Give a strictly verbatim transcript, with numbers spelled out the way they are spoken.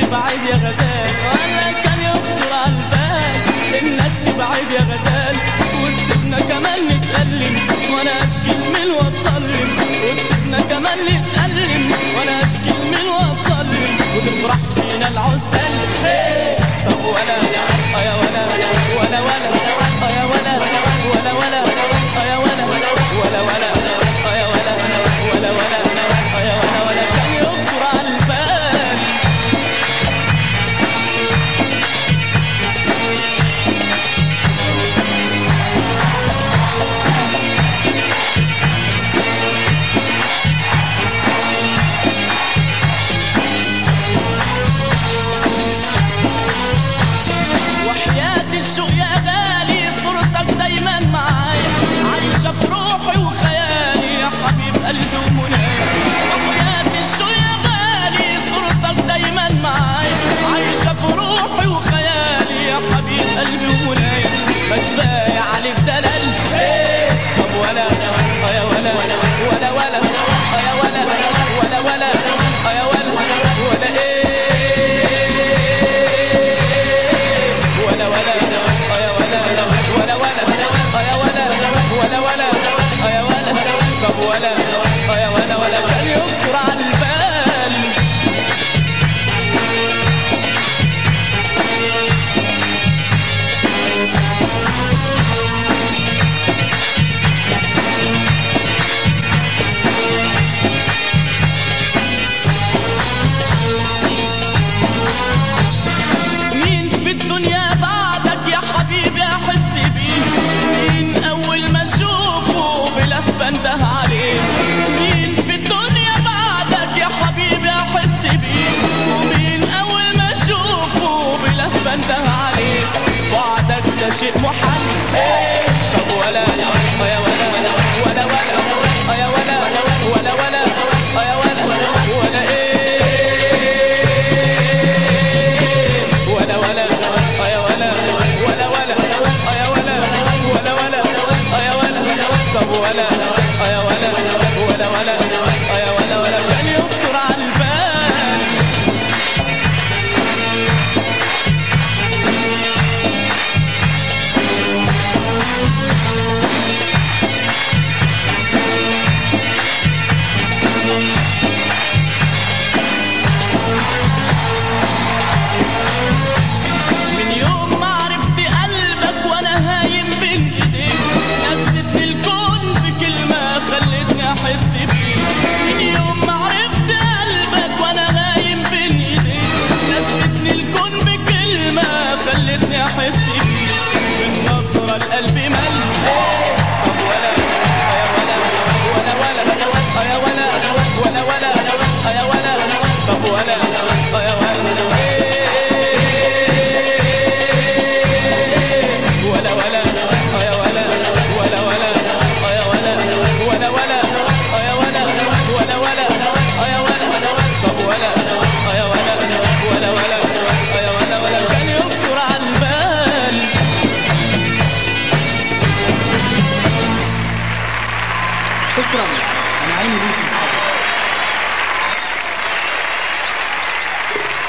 تبعد يا غزال، ولا كان يخطر على البال انك تبعد يا غزال، وتسيبنا كمان نتألم وانا اشكي الميل واتصلم، وتسيبنا كمان نتألم وانا اشكي الميل واتصلم، وتفرح فينا العزال. طب ولا اه يا ولا ولا ولا اه يا ولا ولا ولا اه يا ولا ولا ولا اه يا ولا ولا ولا اه يا ولا ولا كان يخطر على البال. وحياة الشوق يا غالي صورتك دايما معايا، عايشة في روحي وخيالي يا حبيب قلبي ومنايا. وحياة الشوق يا غالي صورتك دايما معايا، عايشة في روحي وخيالي يا حبيب قلبي ومنايا. ما كفاية عليك دلال. طب ولا اه يا ولا ولا ولا اه يا ولا ولا ولا اه يا ولا ولا ايه ولا ولا اه يا ولا ولا ولا اه يا ولا ولا ولا اه يا ولا. طب ولا اه يا ولا ولا كان يخطر على البال. مين في الدنيا بعدك يا حبيبي احس بيه؟ مين اول ما اشوفه بلهفه انده عليه؟ مين في الدنيا بعدك يا حبيبي احس بيه؟ ومين اول ما اشوفه بلهفه انده عليه؟ بعدك ده شيء محال. طب ولا اه يا ولا ولا ولا اه يا ولا ولا ولا اه يا ولا ولا ايه ولا ولا اه يا ولا ولا ولا اه يا ولا ولا ولا اه يا ولا. طب ولا اه يا ولا ولا ولا اه يا ولا ولا كان يخطر على البال. من يوم ما عرفت قلبك وانا هايم بين ايديك، نستني الكون بكلمة خلتني احس بيك. من يوم ما عرفت قلبك وانا هايم بين ايديك، نستني الكون بكلمة خلتني احس بيك. من نظرة القلب مل. طب ولا اه يا ولا ولا ولا اه يا ولا ولا ولا اه يا ولا. طب ولا اه يا ولا ولا ولا اه يا ولا ولا ولا اه يا ولا ولا ولا اه يا ولا ولا ولا اه يا ولا. طب ولا اه يا ولا ولا ولا اه يا ولا ولا كان يخطر على البال. شكرا، انا عيني ليكي.